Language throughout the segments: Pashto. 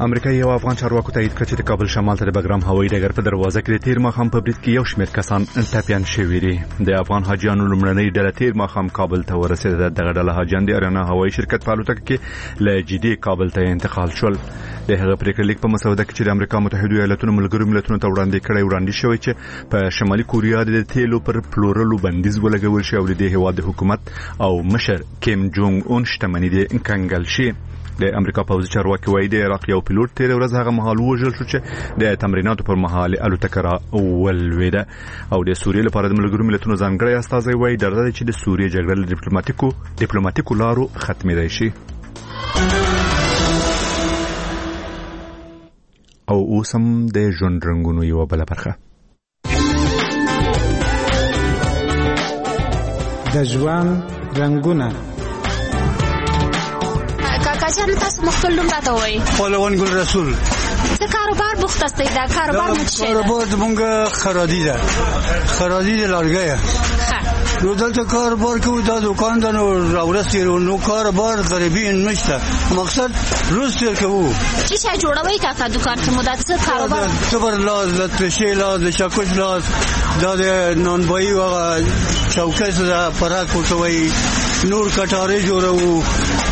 امریکایي او افغان چارواکو تایید کړ چې د کابل شمال ته د بګرام هوایي ډګر په دروازه کې د تیر ماښام په برید کې یو شمېر کسان ټپیان شوي دي. د افغان حاجیانو لومړنۍ ډله تیر ماښام کابل ته ورسېده. دغه ډله حاجیان د اریانا هوایي شرکت په الوتکه کې له جدي کابل ته انتقال شول. د هغه پریکړه لیک په مسوده کې چې د امریکا متحده ایالاتونو ملګرو ملتونو ته وړاندې شوی چې په شمالي کوریا د تیلو پر پلورلو بندیز ولګول شي او د دې هیواد د حکومت او مشر کیم جونګ اون شتمنۍ د کنګل شي. د امریکا پوځي چارواکي وایي د عراق یو پیلوټ تیر ورځ هغه مهال وژل شو چې د تمریناتو پر مهال الوتکه را ولویده. او د سوریې لپاره د ملګرو ملتونو ځانګړی استازی وایي درته چې د سوریې جګړه له ډیپلوماټیکو لارو ختمېدای شي. او اوس هم د ژوند رنګونو یوه بله برخه د ژوند رنګونه. کاکا تاسو مخکل نوم راته وایي؟ خپلوان ګل رسول. څه کاروبار بوخت استئ؟ دا کاروبار مو څه دی؟ کاروبار زمونږ خرادي ده لارګیه. نو دلته کاروبار کوو، دا دکان ده نو راورسېږو. نو کاروبار غریبي نشته، مقصد روز تېر کوو. څه شی جوړوئ کاکا دکان کې؟ مو دا څه کاروبار؟ تبر لاس، د ترشۍ لاس، د چاکوش لاس، دا د نانبایي هغه چوکۍ ده پراک ورته وایي، نور کټارې جوړوو.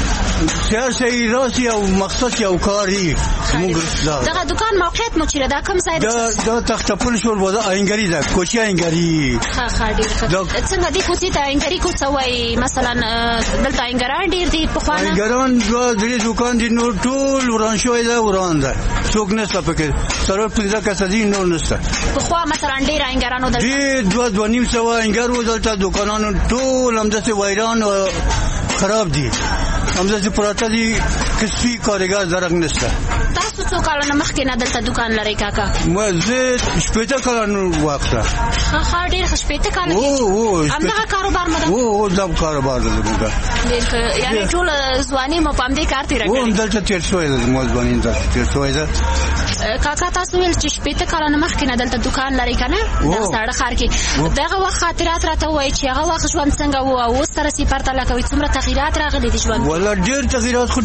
سیاسي راسي او مقصد یو کاری. دغه دکان موقعیت مو چیرې؟ دا کوم ځای دی؟ دا تختپل شول ودا اینګری ده، کوچی اینګری. ښه ډیر ښه. څنګه دی کوڅې ته اینګری کوڅه وایي؟ مثلا دلته اینګران ډیر دي پخوانه؟ اینګران دوه درې دکان دي، نور ټول وران شوی ده، وران ده، څوک نشته پکې. سره پنځه کسه دي، نور نشته. پخوا مثلا ډیر اینګرانو دلته دي، دوه نیم سوه اینګرو دلته دکانانو ټول همداسې ویران او خراب دي، همداسې پراته دي، کسبي کارګر درک نشته. تاسو څو کالونه مخکې نه دلته دکان لرئ کاکا؟ زه 80 کالونو وخته. ښه ډېر ښه. 80 کاله کې همدغه کاروبار مو ده؟ دا کاروبار ده زموږ. ډېر ښه. یعنې ټول ځواني مو په همدې کار تېره کړې؟ دلته تېر شوی ده، زما ځواني دلته تېر شوی ده. کاکا تاسو ویل چې 80 کالونه مخکې نه دلته دکان لرئ که نه؟ دغه ساړه ښار کې. دغه وخت خاطرات راته ووایئ چې هغه وخت ژوند څنګه و او اوس سره یې پرتله کوئ، څومره تغیرات راغلي دي ژوند؟ والله ډېر تغیرات، خو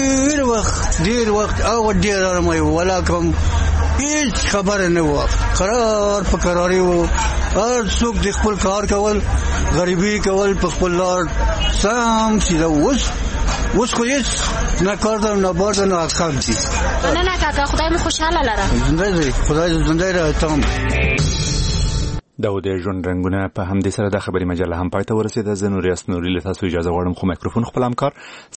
ډېر وخت او ډېر آرامه و، ولا کوم هیڅ خبره نه وه. قرار په قراري و، هر څوک د خپل کار کول، غریبي کول په خپل لار سم سیده. اوس خو هیڅ نه کار ده، نه بار ده، نه اخر دي. نه کاکا خدای مو خوشحاله لره. خدای زنده را تام. دا و د ژوند رنګونه. په همدې سره د خبري مجله هم پای ته ورسېده. زه نوریاس نوري له تاسو اجازه غواړم، خو میکروفون خپل همکار